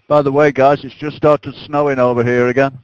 By the way, guys, it's just started snowing over here again.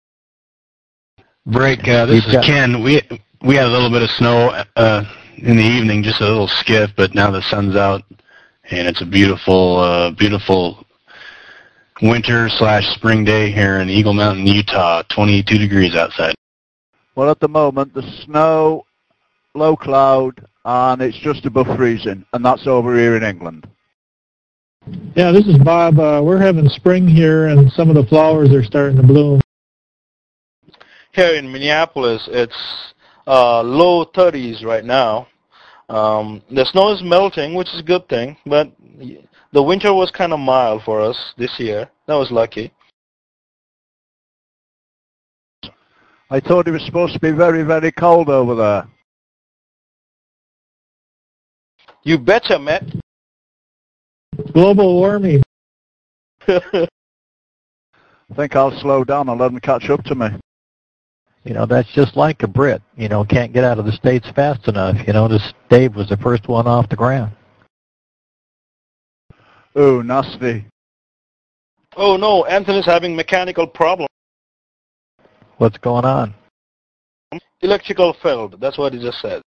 Break, this is Ken. We had a little bit of snow in the evening, just a little skiff, but now the sun's out, and it's a beautiful, beautiful winter/spring day here in Eagle Mountain, Utah. 22 degrees outside. Well, at the moment, the snow, low cloud, and it's just above freezing, and that's over here in England. Yeah, this is Bob. We're having spring here, and some of the flowers are starting to bloom. Here in Minneapolis, it's low 30s right now. The snow is melting, which is a good thing, but the winter was kind of mild for us this year. That was lucky. I thought it was supposed to be very, very cold over there. You betcha, Matt. Global warming. I think I'll slow down and let them catch up to me. You know, that's just like a Brit. You know, can't get out of the States fast enough. You notice Dave was the first one off the ground. Oh, nasty. Oh, no, Anthony's having mechanical problems. What's going on? Electrical failed. That's what he just said.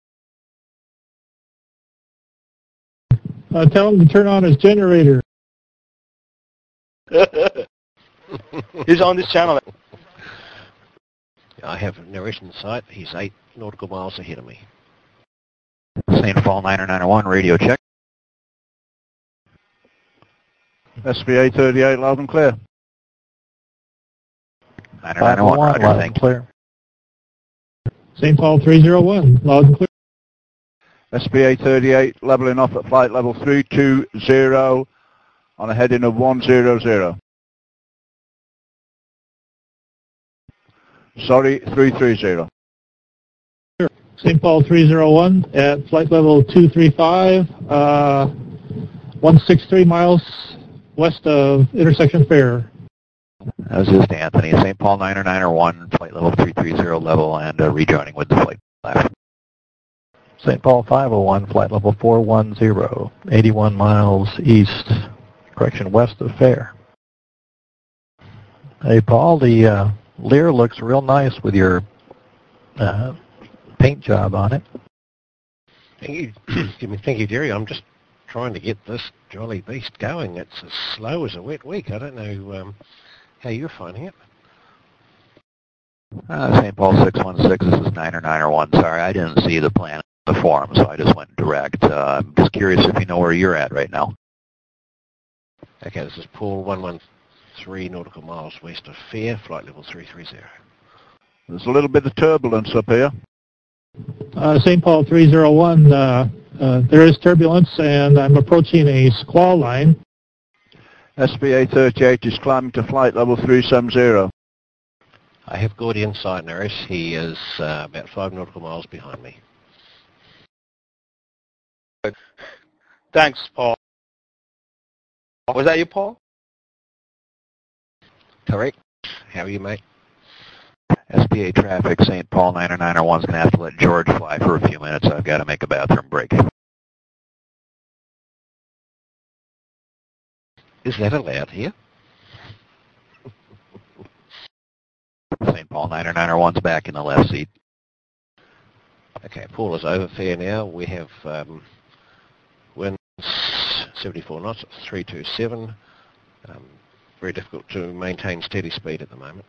Tell him to turn on his generator. He's on this channel. I have narration sight. He's 8 nautical miles ahead of me. St. Paul 9901, radio check. SBA 38, loud and clear. 9901, Roger, loud thank and clear. St. Paul 301, loud and clear. SBA 38, leveling off at flight level 320 on a heading of 100. Sorry, 330. St. Paul 301 at flight level 235, 163 miles west of intersection Fair. This is Anthony, St. Paul 9901, flight level 330 level, and rejoining with the flight left. St. Paul 501, flight level 410, 81 miles west of Fair. Hey, Paul, the Lear looks real nice with your paint job on it. Thank you. Thank you, Jerry. I'm just trying to get this jolly beast going. It's as slow as a wet week. I don't know how you're finding it. St. Paul 616, this is 9901. Sorry, I didn't see the plan in the form, so I just went direct. I'm just curious if you know where you're at right now. Okay, this is Paul 113 nautical miles west of Fair, flight level 330. There's a little bit of turbulence up here. St. Paul 301, there is turbulence, and I'm approaching a squall line. SBA 38 is climbing to flight level 370. I have Gordian sight, Naresh. He is about 5 nautical miles behind me. Thanks, Paul. Was that you, Paul? Correct. How are you, mate? SBA traffic, St. Paul 9901 is going to have to let George fly for a few minutes. I've got to make a bathroom break. Is that allowed here? St. Paul 9901's back in the left seat. Okay, Paul is over Fair now. We have winds 74 knots, 327. Very difficult to maintain steady speed at the moment.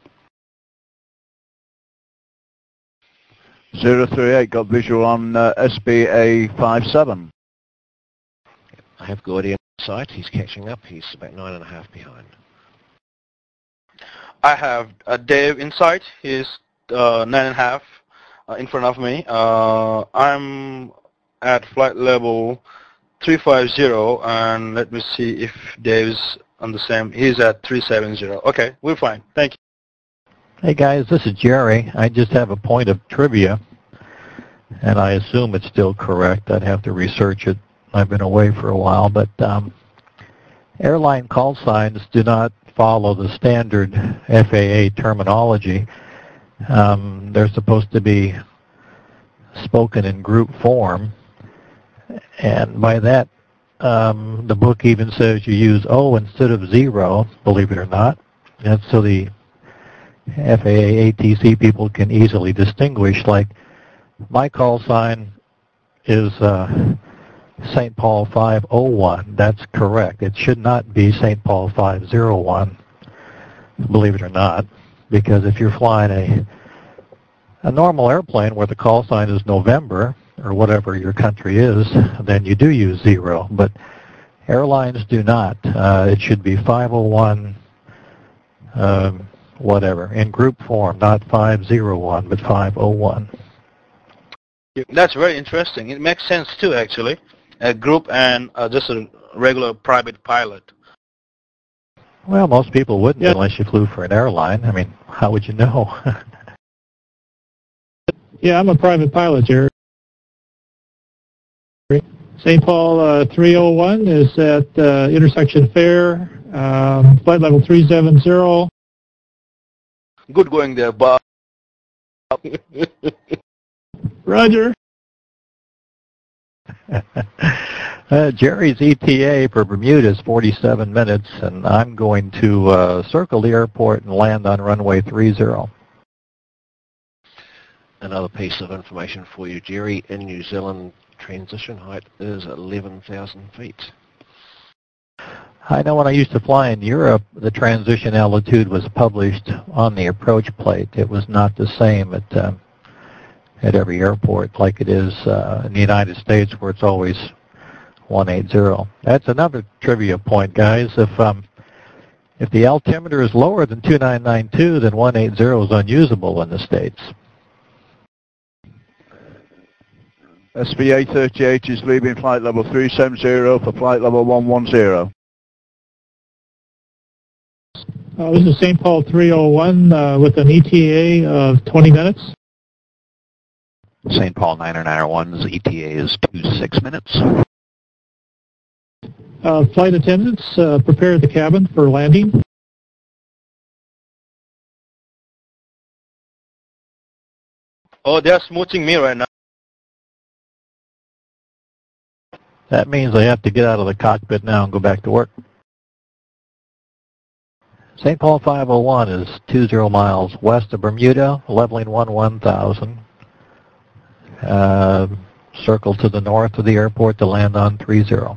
038 got visual on SBA 57. I have Gordian sight. He's catching up. He's about 9.5 behind. I have Dave in sight. He's 9.5 in front of me. I'm at flight level 350, and let me see if Dave's on the same. He's at 370. Okay, we're fine. Thank you. Hey guys, this is Jerry. I just have a point of trivia, and I assume it's still correct. I'd have to research it. I've been away for a while, but airline call signs do not follow the standard FAA terminology. They're supposed to be spoken in group form, and by that The book even says you use O instead of 0, believe it or not. That's so the FAA ATC people can easily distinguish. Like, my call sign is St. Paul 501. That's correct. It should not be St. Paul 501, believe it or not, because if you're flying a normal airplane where the call sign is November, or whatever your country is, then you do use 0. But airlines do not. It should be 501, whatever, in group form, not 501, but 501. That's very interesting. It makes sense too, actually. A group and just a regular private pilot. Well, most people wouldn't unless you flew for an airline. I mean, how would you know? Yeah, I'm a private pilot, Jerry. St. Paul 301 is at intersection Fair, flight level 370. Good going there, Bob. Roger. Jerry's ETA for Bermuda is 47 minutes, and I'm going to circle the airport and land on runway 30. Another piece of information for you, Jerry. In New Zealand, transition height is 11,000 feet. I know when I used to fly in Europe, the transition altitude was published on the approach plate. It was not the same at every airport like it is in the United States, where it's always 180. That's another trivia point, guys. If the altimeter is lower than 2992, then 180 is unusable in the States. SVA 38 is leaving flight level 370 for flight level 110. This is St. Paul 301 with an ETA of 20 minutes. St. Paul 901's ETA is 26 minutes. Flight attendants, prepare the cabin for landing. Oh, they're smooching me right now. That means I have to get out of the cockpit now and go back to work. St. Paul 501 is 20 miles west of Bermuda, leveling 1000. Circle to the north of the airport to land on 30.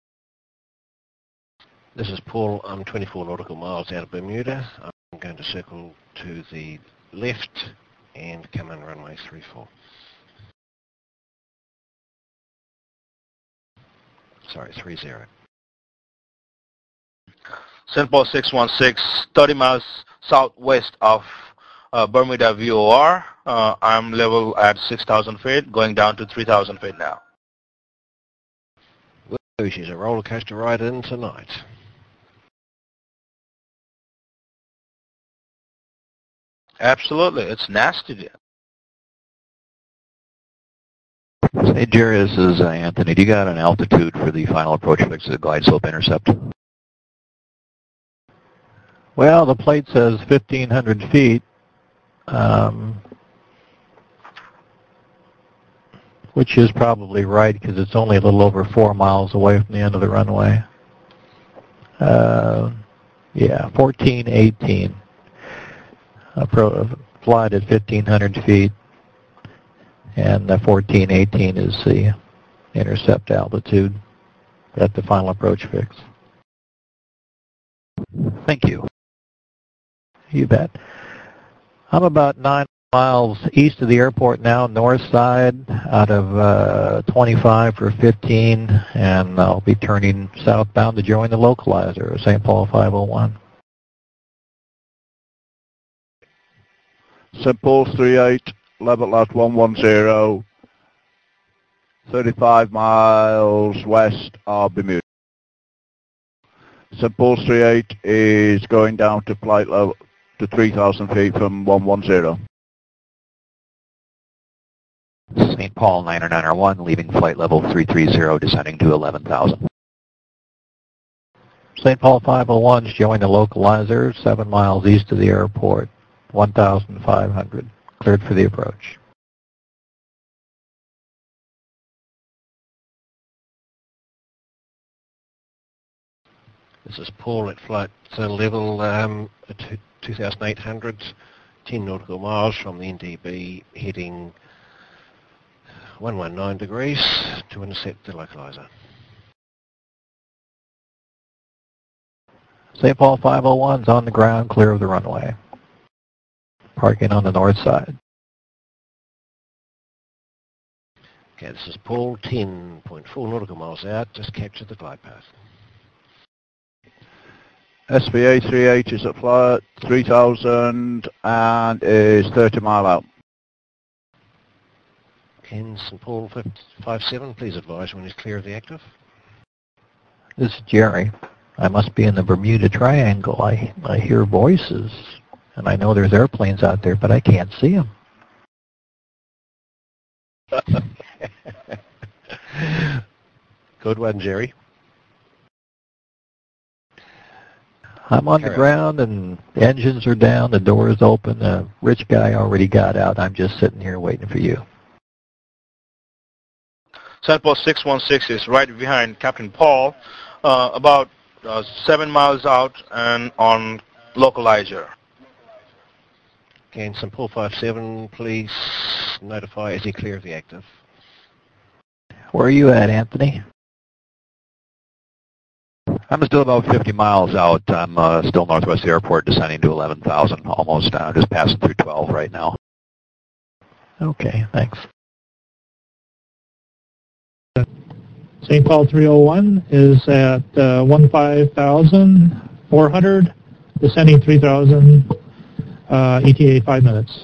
This is Paul. I'm 24 nautical miles out of Bermuda. I'm going to circle to the left and come in runway 34. Sorry, 30. St. Paul 616, 30 miles southwest of Bermuda VOR. I'm level at 6,000 feet, going down to 3,000 feet now. Well, she's a roller coaster ride in tonight. Absolutely, it's nasty there. Hey, Jerry, this is Anthony. Do you got an altitude for the final approach fix of the glide slope intercept? Well, the plate says 1,500 feet, which is probably right because it's only a little over 4 miles away from the end of the runway. Yeah, 1418. Flight at 1,500 feet, and 1418 is the intercept altitude at the final approach fix. Thank you. You bet. I'm about 9 miles east of the airport now, north side, out of 25 for 15, and I'll be turning southbound to join the localizer, St. Paul 501. St. Paul 38, level at 110, 35 miles west of Bermuda. St. Paul 38 is going down to flight level to 3,000 feet from 110. St. Paul 901, leaving flight level 330, descending to 11,000. St. Paul 501 is joining the localizer, 7 miles east of the airport, 1,500, cleared for the approach. This is Paul at flight level 2,800, 10 nautical miles from the NDB, heading 119 degrees to intercept the localizer. St. Paul 501's on the ground, clear of the runway. Parking on the north side. Okay, this is Paul, 10.4 nautical miles out, just captured the glide path. SVA 38 is at flight 3000 and is 30 mile out. Can St. Paul 57 please advise when he's clear of the active? This is Jerry. I must be in the Bermuda Triangle. I hear voices, and I know there's airplanes out there, but I can't see them. Good one, Jerry. I'm on the ground, and the engines are down, the door is open, the rich guy already got out. I'm just sitting here waiting for you. St. Paul 616 is right behind Captain Paul, about 7 miles out and on localizer. Can St. Paul 57 please notify as he clear of the active? Where are you at, Anthony? I'm still about 50 miles out. I'm still Northwest Airport, descending to 11,000, almost just passing through 12 right now. Okay, thanks. St. Paul 301 is at 15,400, descending 3,000, ETA 5 minutes.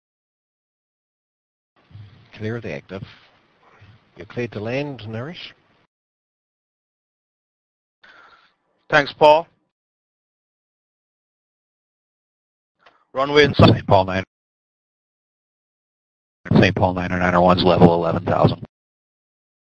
Clear of the active. You're cleared to land, Nourish. Thanks, Paul. Runway inside. St. Paul 991's level 11,000.